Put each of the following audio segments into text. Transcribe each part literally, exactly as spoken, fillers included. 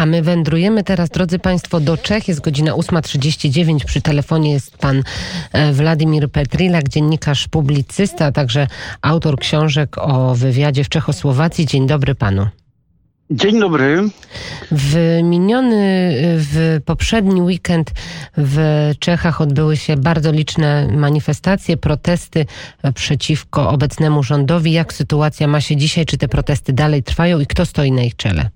A my wędrujemy teraz, drodzy Państwo, do Czech. Jest godzina ósma trzydzieści dziewięć. Przy telefonie jest pan Władimir Petrilak, dziennikarz, publicysta, a także autor książek o wywiadzie w Czechosłowacji. Dzień dobry panu. Dzień dobry. W miniony, w poprzedni weekend w Czechach odbyły się bardzo liczne manifestacje, protesty przeciwko obecnemu rządowi. Jak sytuacja ma się dzisiaj? Czy te protesty dalej trwają i kto stoi na ich czele?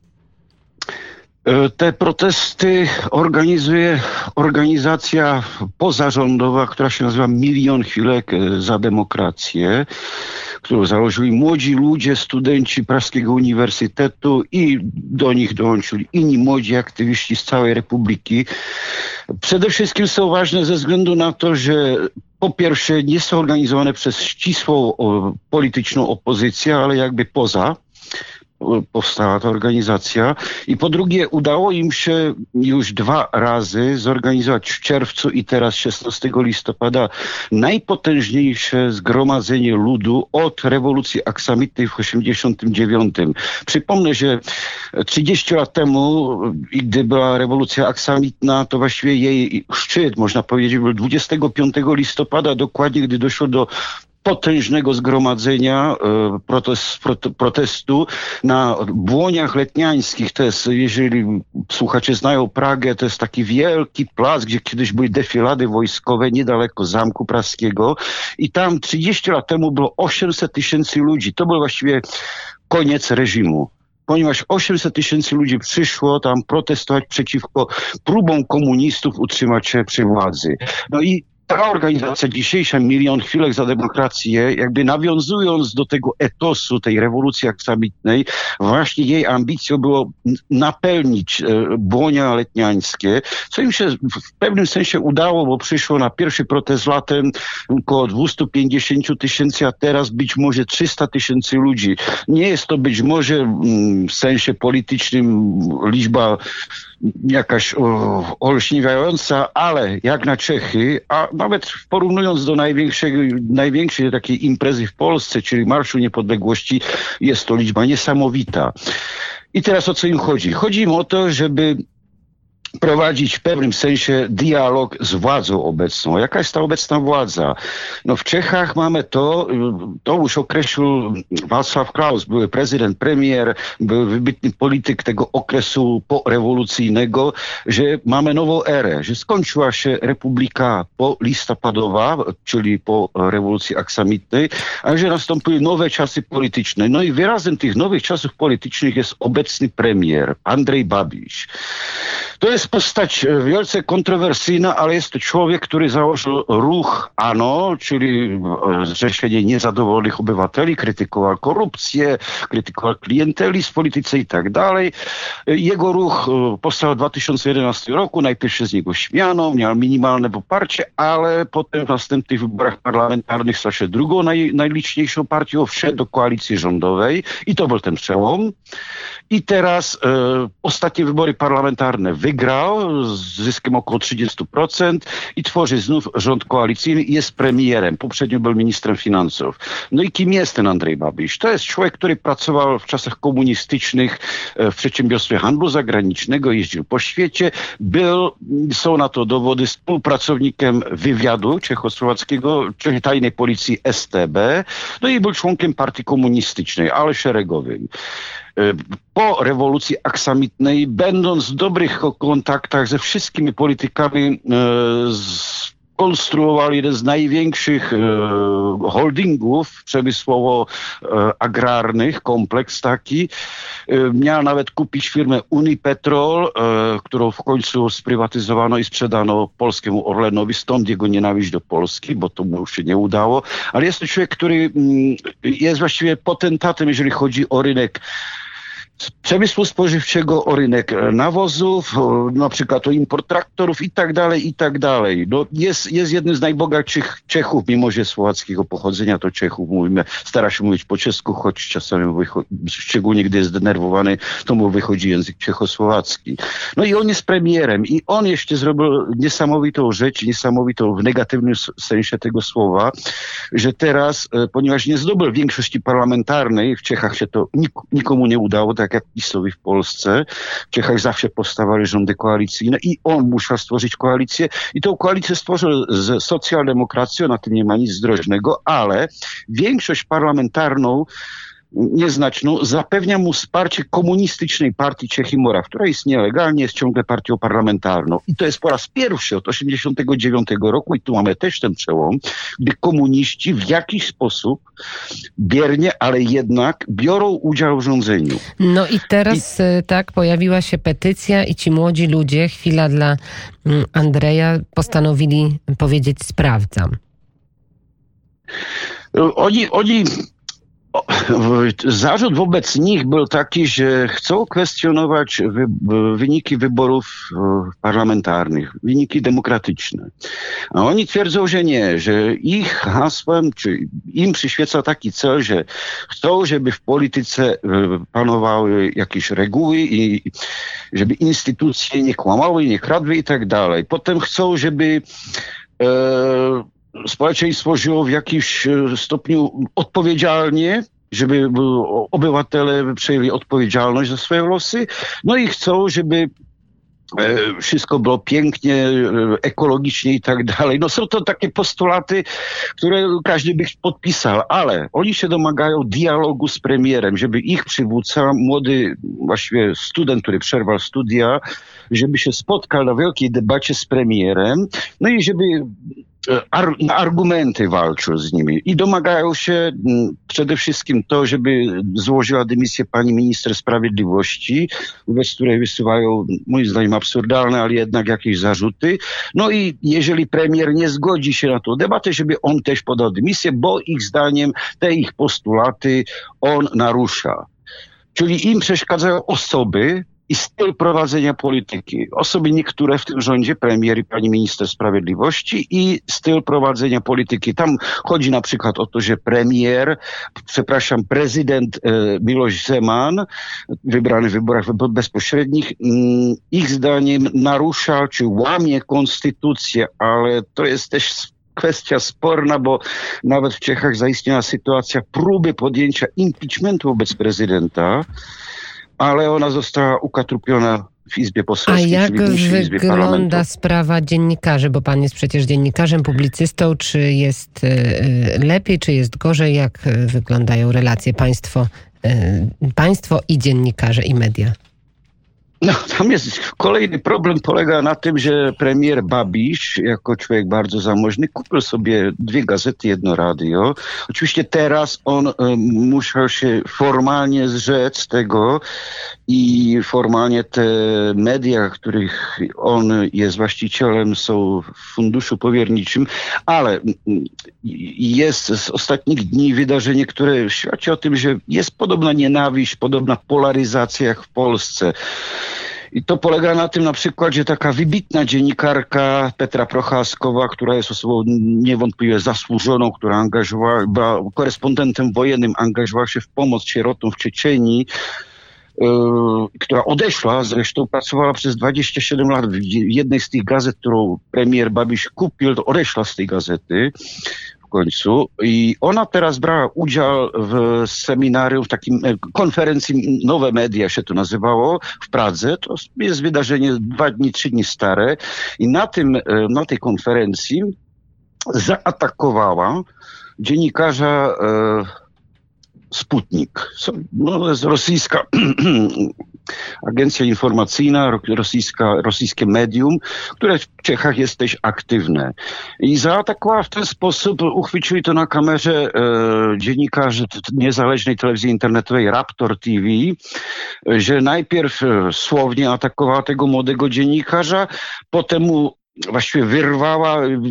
Te protesty organizuje organizacja pozarządowa, która się nazywa Milion Chwilek za demokrację, którą założyli młodzi ludzie, studenci Praskiego Uniwersytetu i do nich dołączyli inni młodzi aktywiści z całej Republiki. Przede wszystkim są ważne ze względu na to, że po pierwsze nie są organizowane przez ścisłą polityczną opozycję, ale jakby poza powstała ta organizacja. I po drugie udało im się już dwa razy zorganizować w czerwcu i teraz szesnastego listopada najpotężniejsze zgromadzenie ludu od rewolucji aksamitnej w osiemdziesiątym dziewiątym. Przypomnę, że trzydzieści lat temu, gdy była rewolucja aksamitna, to właściwie jej szczyt, można powiedzieć, był dwudziestego piątego listopada, dokładnie gdy doszło do potężnego zgromadzenia protest, protestu na Błoniach Letniańskich. To jest, jeżeli słuchacze znają Pragę, to jest taki wielki plac, gdzie kiedyś były defilady wojskowe niedaleko Zamku Praskiego i tam trzydzieści lat temu było osiemset tysięcy ludzi. To był właściwie koniec reżimu. Ponieważ osiemset tysięcy ludzi przyszło tam protestować przeciwko próbom komunistów utrzymać się przy władzy. No i ta organizacja dzisiejsza, Milion Chwilek za demokrację, jakby nawiązując do tego etosu tej rewolucji aksamitnej, właśnie jej ambicją było napełnić Błonia Letniańskie, co im się w pewnym sensie udało, bo przyszło na pierwszy protest latem około dwieście pięćdziesiąt tysięcy, a teraz być może trzysta tysięcy ludzi. Nie jest to być może w sensie politycznym liczba jakaś o, olśniewająca, ale jak na Czechy, a nawet porównując do największej, największej takiej imprezy w Polsce, czyli Marszu Niepodległości, jest to liczba niesamowita. I teraz o co im chodzi? Chodzi im o to, żeby prowadzić w pewnym sensie dialog z władzą obecną. Jaka jest ta obecna władza? No w Czechach mamy to, to już określił Václav Klaus, były prezydent, premier, był wybitny polityk tego okresu porewolucyjnego, że mamy nową erę, że skończyła się republika polistopadowa, czyli po rewolucji aksamitnej, a że nastąpiły nowe czasy polityczne. No i wyrazem tych nowych czasów politycznych jest obecny premier, Andrej Babiš. To jest postać wielce kontrowersyjna, ale jest to człowiek, który założył ruch ANO, czyli zrzeszenie niezadowolonych obywateli, krytykował korupcję, krytykował klientelizm w polityce i tak dalej. Jego ruch powstał w dwa tysiące jedenastym roku, najpierw się z niego śmiano, miał minimalne poparcie, ale potem w następnych wyborach parlamentarnych stał się drugą naj, najliczniejszą partią, wszedł do koalicji rządowej i to był ten przełom. I teraz e, ostatnie wybory parlamentarne wygrał z zyskiem około trzydzieści procent i tworzy znów rząd koalicyjny i jest premierem. Poprzednio był ministrem finansów. No i kim jest ten Andrej Babiš? To jest człowiek, który pracował w czasach komunistycznych w przedsiębiorstwie handlu zagranicznego, jeździł po świecie, był, są na to dowody, współpracownikiem wywiadu czechosłowackiego, czyli tajnej policji S T B, no i był członkiem partii komunistycznej, ale szeregowym. Po rewolucji aksamitnej, będąc w dobrych kontaktach ze wszystkimi politykami, skonstruował jeden z największych holdingów przemysłowo-agrarnych, kompleks taki. Miał nawet kupić firmę Unipetrol, którą w końcu sprywatyzowano i sprzedano polskiemu Orlenowi, stąd jego nienawiść do Polski, bo to mu się nie udało. Ale jest to człowiek, który jest właściwie potentatem, jeżeli chodzi o rynek przemysłu spożywczego, o rynek nawozów, o, na przykład o import traktorów i tak dalej, i tak dalej. No, jest, jest jednym z najbogatszych Czechów, mimo że słowackiego pochodzenia, to Czechów mówimy, stara się mówić po czesku, choć czasami, wycho- szczególnie gdy jest zdenerwowany, to mu wychodzi język czechosłowacki. No i on jest premierem i on jeszcze zrobił niesamowitą rzecz, niesamowitą w negatywnym sensie tego słowa, że teraz, ponieważ nie zdobył większości parlamentarnej, w Czechach się to nik- nikomu nie udało, tak tak jak PiS-owi w Polsce. W Czechach zawsze powstawały rządy koalicyjne i on musiał stworzyć koalicję i tą koalicję stworzył z socjaldemokracją, na tym nie ma nic zdrożnego, ale większość parlamentarną nieznaczną, zapewnia mu wsparcie komunistycznej partii Czech i Moraw, która jest nielegalnie, jest ciągle partią parlamentarną. I to jest po raz pierwszy od osiemdziesiątego dziewiątego roku, i tu mamy też ten przełom, gdy komuniści w jakiś sposób biernie, ale jednak biorą udział w rządzeniu. No i teraz I... tak, pojawiła się petycja i ci młodzi ludzie, chwila dla Andrzeja, postanowili powiedzieć sprawdzam. Oni, oni Zarzut wobec nich był taki, że chcą kwestionować wy, wyniki wyborów parlamentarnych, wyniki demokratyczne. A oni twierdzą, że nie, że ich hasłem, czy im przyświeca taki cel, że chcą, żeby w polityce panowały jakieś reguły i żeby instytucje nie kłamały, nie kradły i tak dalej. Potem chcą, żeby e, społeczeństwo żyło w jakimś stopniu odpowiedzialnie, żeby obywatele przejęli odpowiedzialność za swoje losy. No i chcą, żeby wszystko było pięknie, ekologicznie i tak dalej. No są to takie postulaty, które każdy by podpisał, ale oni się domagają dialogu z premierem, żeby ich przywódca, młody właściwie student, który przerwał studia, żeby się spotkał na wielkiej debacie z premierem, no i żeby Ar- na argumenty walczą z nimi i domagają się m, przede wszystkim to, żeby złożyła dymisję pani minister sprawiedliwości, wobec której wysuwają moim zdaniem absurdalne, ale jednak jakieś zarzuty. No i jeżeli premier nie zgodzi się na tą debatę, żeby on też podał dymisję, bo ich zdaniem te ich postulaty on narusza. Czyli im przeszkadzają osoby i styl prowadzenia polityki. Osoby niektóre w tym rządzie, premier i pani minister sprawiedliwości, i styl prowadzenia polityki. Tam chodzi na przykład o to, że premier, przepraszam, prezydent e, Miloš Zeman, wybrany w wyborach bezpośrednich, mm, ich zdaniem narusza czy łamie konstytucję, ale to jest też kwestia sporna, bo nawet w Czechach zaistniała sytuacja próby podjęcia impeachmentu wobec prezydenta, ale ona została ukatrupiona w Izbie Poselskiej. A jak czyli w wygląda sprawa dziennikarzy? Bo pan jest przecież dziennikarzem, publicystą. Czy jest lepiej, czy jest gorzej? Jak wyglądają relacje państwo, państwo i dziennikarze i media? No, tam jest kolejny problem, polega na tym, że premier Babiš, jako człowiek bardzo zamożny, kupił sobie dwie gazety, jedno radio. Oczywiście teraz on y, musiał się formalnie zrzec tego i formalnie te media, których on jest właścicielem, są w funduszu powierniczym, ale y, jest z ostatnich dni wydarzenie, które świadczy o tym, że jest podobna nienawiść, podobna polaryzacja jak w Polsce. I to polega na tym na przykład, że taka wybitna dziennikarka Petra Procházková, która jest osobą niewątpliwie zasłużoną, która angażowała, była korespondentem wojennym, angażowała się w pomoc sierotom w Czeczenii, yy, która odeszła, zresztą pracowała przez dwadzieścia siedem lat w jednej z tych gazet, którą premier Babiš kupił, to odeszła z tej gazety w końcu. I ona teraz brała udział w seminarium, w takim konferencji Nowe Media się to nazywało, w Pradze. To jest wydarzenie dwa dni, trzy dni stare. I na tym, na tej konferencji zaatakowała dziennikarza e, Sputnik. No, to jest rosyjska agencja informacyjna, rosyjska, rosyjskie medium, które w Czechach jest też aktywne. I zaatakowała w ten sposób, uchwycili to na kamerze e, dziennikarzy niezależnej telewizji internetowej Raptor T V, że najpierw e, słownie atakowała tego młodego dziennikarza, potem mu właściwie wyrwała e,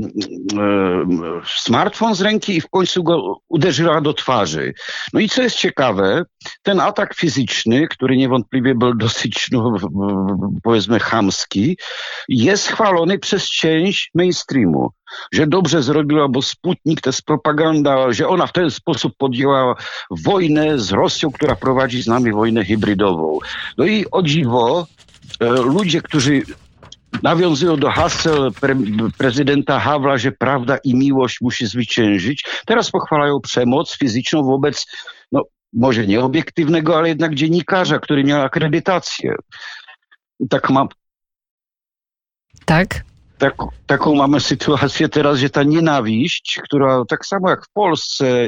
smartfon z ręki i w końcu go uderzyła do twarzy. No i co jest ciekawe, ten atak fizyczny, który niewątpliwie był dosyć, no, powiedzmy, chamski, jest chwalony przez część mainstreamu. Że dobrze zrobiła, bo Sputnik to jest propaganda, że ona w ten sposób podjęła wojnę z Rosją, która prowadzi z nami wojnę hybrydową. No i o dziwo, e, ludzie, którzy nawiązują do haseł pre, prezydenta Havla, że prawda i miłość musi zwyciężyć. Teraz pochwalają przemoc fizyczną wobec no, może nie obiektywnego, ale jednak dziennikarza, który miał akredytację. Tak mam. Tak? Tak, taką mamy sytuację teraz, że ta nienawiść, która tak samo jak w Polsce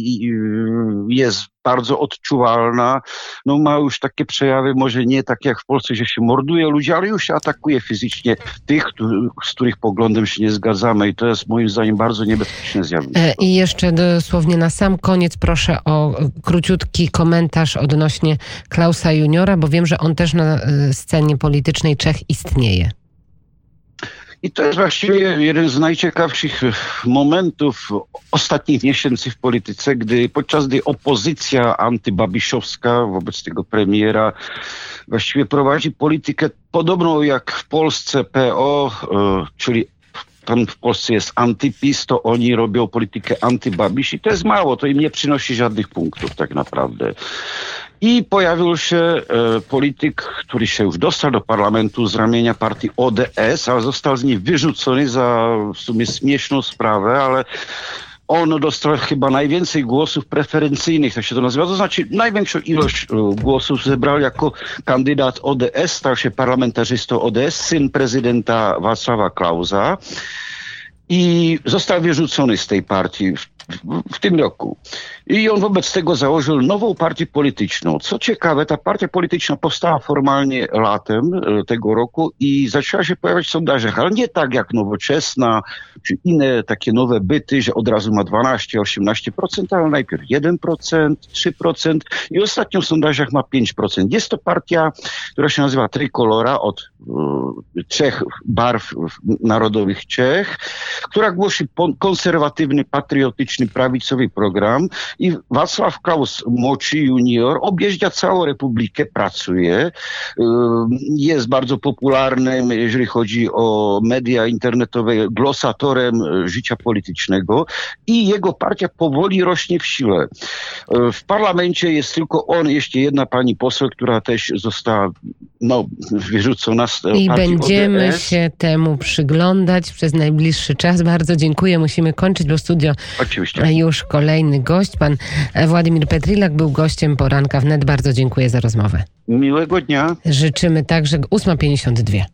jest bardzo odczuwalna, no ma już takie przejawy, może nie takie jak w Polsce, że się morduje ludzi, ale już się atakuje fizycznie tych, z których poglądem się nie zgadzamy i to jest moim zdaniem bardzo niebezpieczne zjawisko. I jeszcze dosłownie na sam koniec proszę o króciutki komentarz odnośnie Klausa Juniora, bo wiem, że on też na scenie politycznej Czech istnieje. I to jest właściwie jeden z najciekawszych momentów ostatnich miesięcy w polityce, gdy podczas gdy opozycja antybabiszowska wobec tego premiera właściwie prowadzi politykę podobną jak w Polsce P O, czyli tam w Polsce jest antyPiS, to oni robią politykę antybabisz i to jest mało, to im nie przynosi żadnych punktów tak naprawdę. I pojawił się e, polityk, który się już dostał do parlamentu z ramienia partii O D S, ale został z niej wyrzucony za w sumie śmieszną sprawę, ale on dostał chyba najwięcej głosów preferencyjnych, tak się to nazywa, to znaczy największą ilość głosów zebrał jako kandydat O D S, stał się parlamentarzystą O D S, syn prezydenta Wacława Klausa i został wyrzucony z tej partii w, w, w tym roku. I on wobec tego założył nową partię polityczną. Co ciekawe, ta partia polityczna powstała formalnie latem tego roku i zaczęła się pojawiać w sondażach, ale nie tak jak Nowoczesna, czy inne takie nowe byty, że od razu ma dwanaście osiemnaście procent, ale najpierw jeden procent, trzy procent i ostatnio w sondażach ma pięć procent. Jest to partia, która się nazywa Trikolora od y, trzech barw narodowych Czech, która głosi konserwatywny, patriotyczny, prawicowy program. I Wacław Klaus młodszy junior objeżdża całą Republikę, pracuje, jest bardzo popularnym, jeżeli chodzi o media internetowe, glosatorem życia politycznego i jego partia powoli rośnie w sile. W parlamencie jest tylko on, jeszcze jedna pani poseł, która też została no, wyrzucona z partii I będziemy O D S. się temu przyglądać przez najbliższy czas. Bardzo dziękuję. Musimy kończyć, bo studio Oczywiście. Już kolejny gość. Pan Władimir Petrilak był gościem Poranka Wnet. Bardzo dziękuję za rozmowę. Miłego dnia. Życzymy także ósma pięćdziesiąt dwa.